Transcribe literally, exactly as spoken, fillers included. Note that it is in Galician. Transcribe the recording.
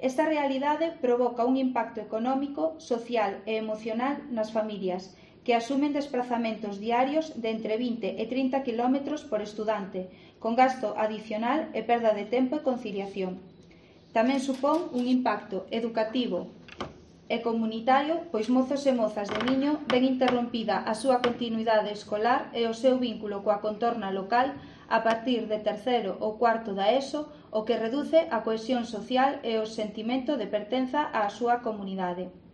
Esta realidade provoca un impacto económico, social e emocional nas familias, que asumen desplazamentos diarios de entre vinte e trinta quilómetros por estudante, con gasto adicional e perda de tempo e conciliación. Tamén supón un impacto educativo e comunitario, pois mozos e mozas de Miño ven interrompida a súa continuidade escolar e o seu vínculo coa contorna local a partir de terceiro ou cuarto da ESO, o que reduce a cohesión social e o sentimento de pertenza á súa comunidade.